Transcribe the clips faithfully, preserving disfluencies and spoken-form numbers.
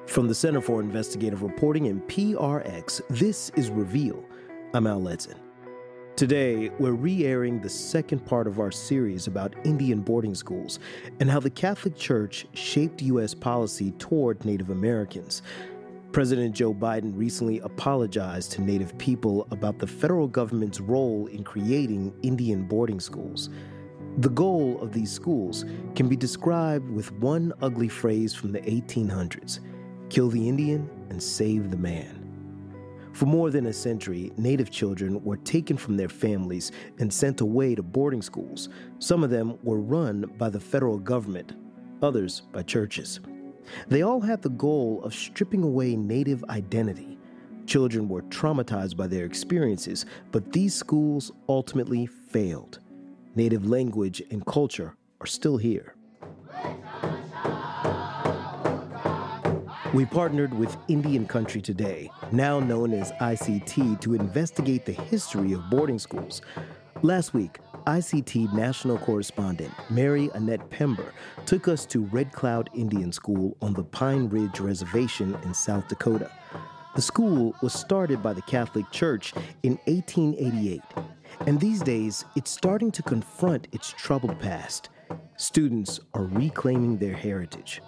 From the Center for Investigative Reporting and P R X, this is Reveal. I'm Al Letson. Today, we're re-airing the second part of our series about Indian boarding schools and how the Catholic Church shaped U S policy toward Native Americans. President Joe Biden recently apologized to Native people about the federal government's role in creating Indian boarding schools. The goal of these schools can be described with one ugly phrase from the eighteen hundreds: kill the Indian and save the man. For more than a century, Native children were taken from their families and sent away to boarding schools. Some of them were run by the federal government, others by churches. They all had the goal of stripping away Native identity. Children were traumatized by their experiences, but these schools ultimately failed. Native language and culture are still here. We partnered with Indian Country Today, now known as I C T, to investigate the history of boarding schools. Last week, I C T national correspondent Mary Annette Pember took us to Red Cloud Indian School on the Pine Ridge Reservation in South Dakota. The school was started by the Catholic Church in eighteen eighty-eight, and these days it's starting to confront its troubled past. Students are reclaiming their heritage.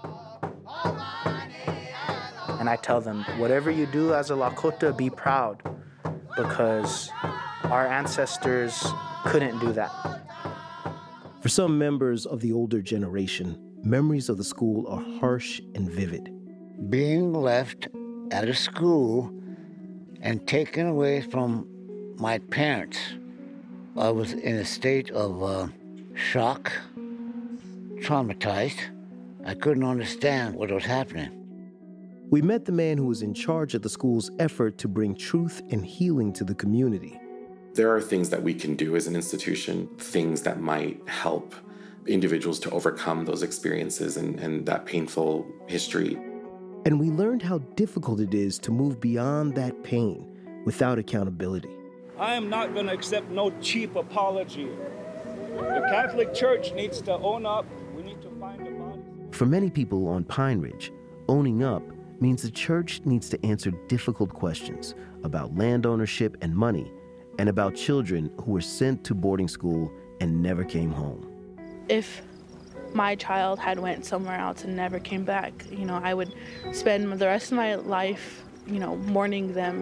And I tell them, whatever you do as a Lakota, be proud, because our ancestors couldn't do that. For some members of the older generation, memories of the school are harsh and vivid. Being left at a school and taken away from my parents, I was in a state of uh, shock, traumatized. I couldn't understand what was happening. We met the man who was in charge of the school's effort to bring truth and healing to the community. There are things that we can do as an institution, things that might help individuals to overcome those experiences and, and that painful history. And we learned how difficult it is to move beyond that pain without accountability. I am not going to accept no cheap apology. The Catholic Church needs to own up. We need to find a body. For many people on Pine Ridge, owning up means the church needs to answer difficult questions about land ownership and money, and about children who were sent to boarding school and never came home. If my child had went somewhere else and never came back, you know, I would spend the rest of my life, you know, mourning them.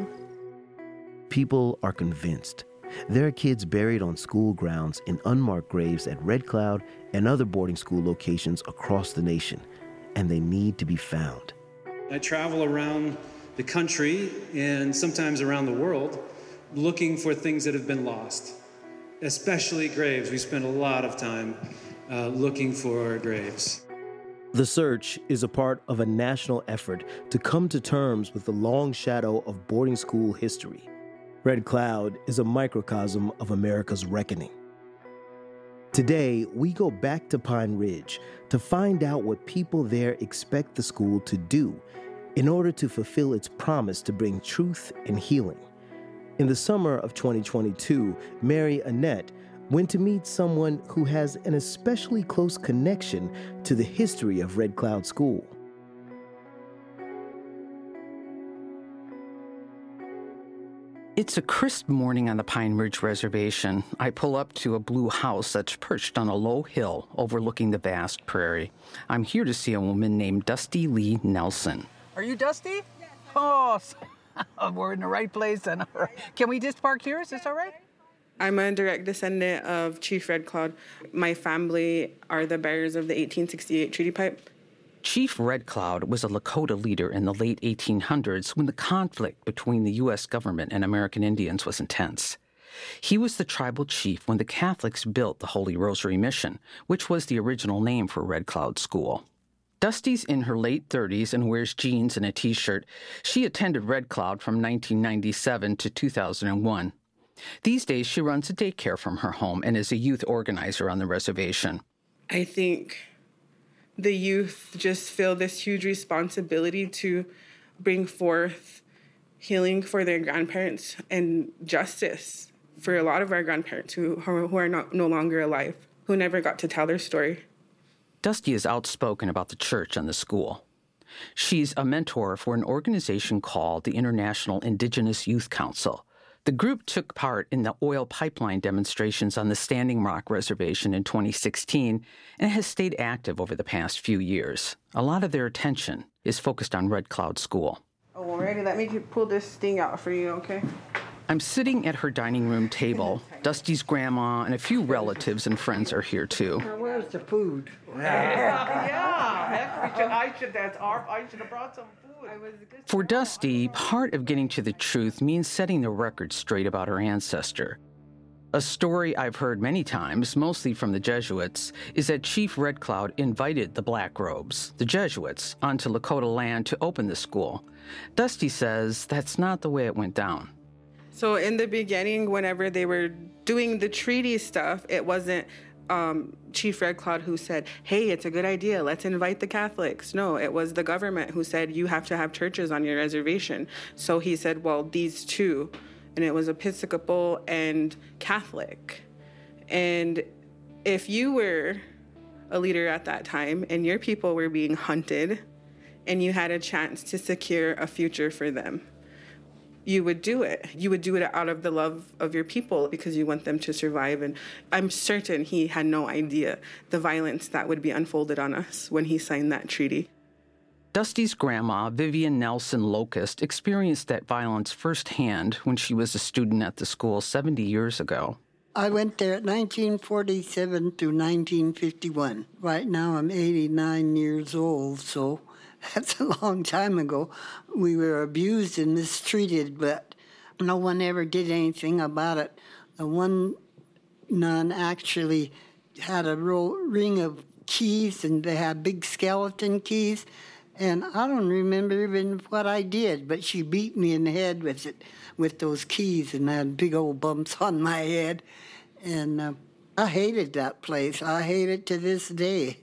People are convinced. There are kids buried on school grounds in unmarked graves at Red Cloud and other boarding school locations across the nation, and they need to be found. I travel around the country and sometimes around the world looking for things that have been lost, especially graves. We spend a lot of time uh, looking for graves. The search is a part of a national effort to come to terms with the long shadow of boarding school history. Red Cloud is a microcosm of America's reckoning. Today, we go back to Pine Ridge to find out what people there expect the school to do in order to fulfill its promise to bring truth and healing. In the summer of twenty twenty-two, Mary Annette went to meet someone who has an especially close connection to the history of Red Cloud School. It's a crisp morning on the Pine Ridge Reservation. I pull up to a blue house that's perched on a low hill overlooking the vast prairie. I'm here to see a woman named Dusty Lee Nelson. Are you Dusty? Yes. Oh, we're in the right place then. All right. Can we just park here? Is this all right? I'm a direct descendant of Chief Red Cloud. My family are the bearers of the eighteen sixty-eight Treaty Pipe. Chief Red Cloud was a Lakota leader in the late eighteen hundreds when the conflict between the U S government and American Indians was intense. He was the tribal chief when the Catholics built the Holy Rosary Mission, which was the original name for Red Cloud School. Dusty's in her late thirties and wears jeans and a T-shirt. She attended Red Cloud from nineteen ninety-seven to two thousand one. These days, she runs a daycare from her home and is a youth organizer on the reservation. I think the youth just feel this huge responsibility to bring forth healing for their grandparents and justice for a lot of our grandparents who, who are not, no longer alive, who never got to tell their story. Dusty is outspoken about the church and the school. She's a mentor for an organization called the International Indigenous Youth Council. The group took part in the oil pipeline demonstrations on the Standing Rock Reservation in twenty sixteen and has stayed active over the past few years. A lot of their attention is focused on Red Cloud School. Oh, well, ready? Let me pull this thing out for you, okay? I'm sitting at her dining room table. Dusty's grandma and a few relatives and friends are here, too. Where's the food? Yeah, heck, we should, I should, that's our, I should have brought some food. For Dusty, part of getting to the truth means setting the record straight about her ancestor. A story I've heard many times, mostly from the Jesuits, is that Chief Red Cloud invited the Black Robes, the Jesuits, onto Lakota land to open the school. Dusty says that's not the way it went down. So in the beginning, whenever they were doing the treaty stuff, it wasn't um, Chief Red Cloud who said, hey, it's a good idea, let's invite the Catholics. No, it was the government who said, you have to have churches on your reservation. So he said, well, these two, and it was Episcopal and Catholic. And if you were a leader at that time and your people were being hunted and you had a chance to secure a future for them, you would do it. You would do it out of the love of your people because you want them to survive. And I'm certain he had no idea the violence that would be unfolded on us when he signed that treaty. Dusty's grandma, Vivian Nelson Locust, experienced that violence firsthand when she was a student at the school seventy years ago. I went there at nineteen forty-seven to nineteen fifty-one. Right now I'm eighty-nine years old, so that's a long time ago. We were abused and mistreated, but no one ever did anything about it. The one nun actually had a ro- ring of keys, and they had big skeleton keys, and I don't remember even what I did, but she beat me in the head with it, with those keys, and I had big old bumps on my head. And uh, I hated that place. I hate it to this day.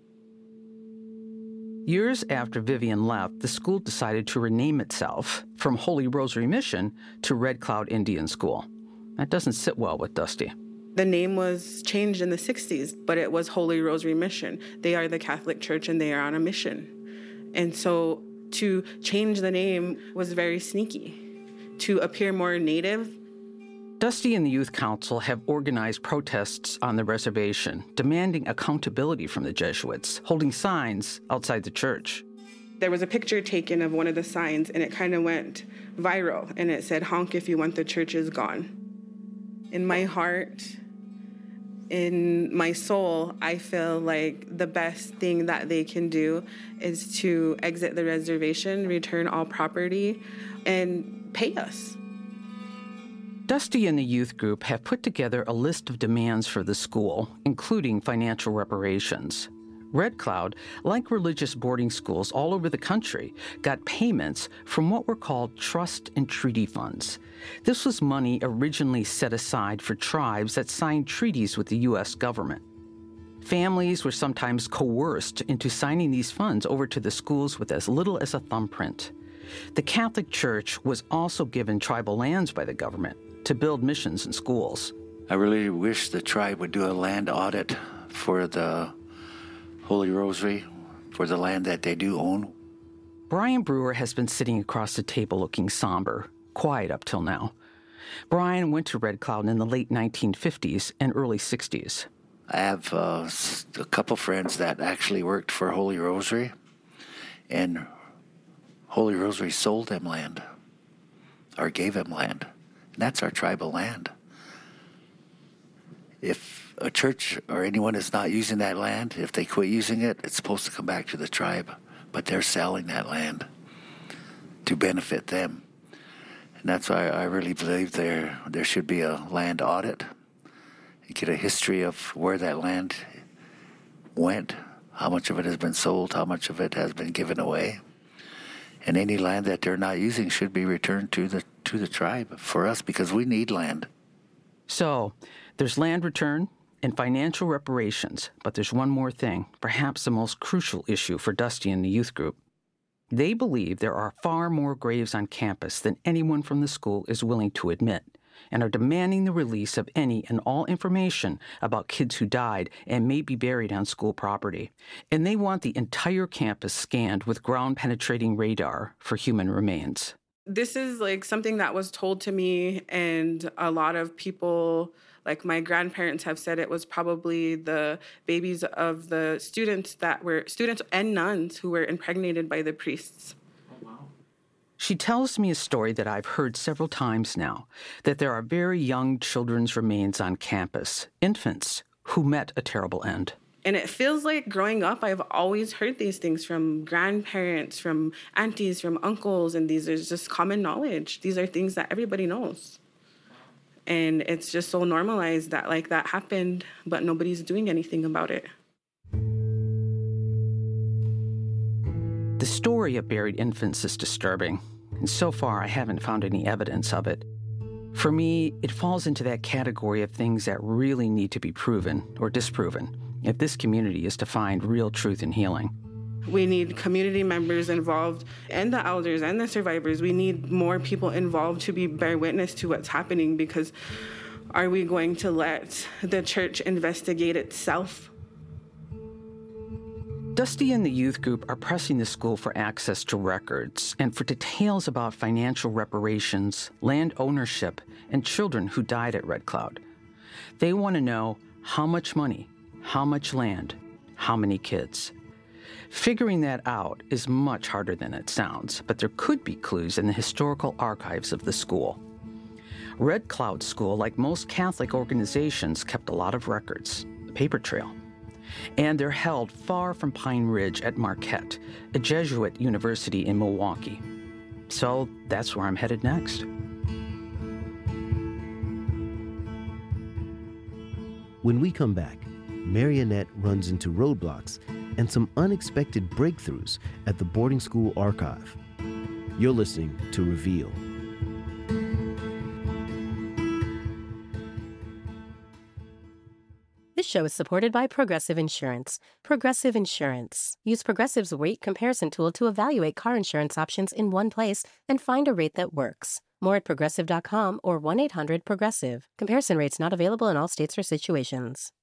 Years after Vivian left, the school decided to rename itself from Holy Rosary Mission to Red Cloud Indian School. That doesn't sit well with Dusty. The name was changed in the sixties, but it was Holy Rosary Mission. They are the Catholic Church and they are on a mission. And so to change the name was very sneaky, to appear more native. Dusty and the Youth Council have organized protests on the reservation, demanding accountability from the Jesuits, holding signs outside the church. There was a picture taken of one of the signs, and it kind of went viral, and it said, honk if you want the churches gone. In my heart, in my soul, I feel like the best thing that they can do is to exit the reservation, return all property, and pay us. Dusty and the youth group have put together a list of demands for the school, including financial reparations. Red Cloud, like religious boarding schools all over the country, got payments from what were called trust and treaty funds. This was money originally set aside for tribes that signed treaties with the U S government. Families were sometimes coerced into signing these funds over to the schools with as little as a thumbprint. The Catholic Church was also given tribal lands by the government to build missions and schools. I really wish the tribe would do a land audit for the Holy Rosary, for the land that they do own. Brian Brewer has been sitting across the table looking somber, quiet up till now. Brian went to Red Cloud in the late nineteen fifties and early sixties. I have uh, a couple friends that actually worked for Holy Rosary, and Holy Rosary sold them land, or gave them land. And that's our tribal land. If a church or anyone is not using that land, if they quit using it, it's supposed to come back to the tribe. But they're selling that land to benefit them. And that's why I really believe there there should be a land audit. You get a history of where that land went, how much of it has been sold, how much of it has been given away. And any land that they're not using should be returned to the to the tribe for us, because we need land. So there's land return and financial reparations, but there's one more thing, perhaps the most crucial issue for Dusty and the youth group. They believe there are far more graves on campus than anyone from the school is willing to admit. and are demanding the release of any and all information about kids who died and may be buried on school property. And they want the entire campus scanned with ground-penetrating radar for human remains. This is like something that was told to me, and a lot of people, like my grandparents, have said it was probably the babies of the students that were students and nuns who were impregnated by the priests. She tells me a story that I've heard several times now, that there are very young children's remains on campus, infants, who met a terrible end. And it feels like growing up, I've always heard these things from grandparents, from aunties, from uncles, and these are just common knowledge. These are things that everybody knows. And it's just so normalized that like that happened, but nobody's doing anything about it. The story of buried infants is disturbing, and so far I haven't found any evidence of it. For me, it falls into that category of things that really need to be proven or disproven if this community is to find real truth and healing. We need community members involved, and the elders and the survivors. We need more people involved to be bear witness to what's happening, because are we going to let the church investigate itself? Dusty and the youth group are pressing the school for access to records and for details about financial reparations, land ownership, and children who died at Red Cloud. They want to know how much money, how much land, how many kids. Figuring that out is much harder than it sounds, but there could be clues in the historical archives of the school. Red Cloud School, like most Catholic organizations, kept a lot of records, a paper trail. And they're held far from Pine Ridge at Marquette, a Jesuit university in Milwaukee. So that's where I'm headed next. When we come back, Marionette runs into roadblocks and some unexpected breakthroughs at the boarding school archive. You're listening to Reveal. This show is supported by Progressive Insurance. Progressive Insurance. Use Progressive's rate comparison tool to evaluate car insurance options in one place and find a rate that works. More at progressive dot com or one eight hundred progressive. Comparison rates not available in all states or situations.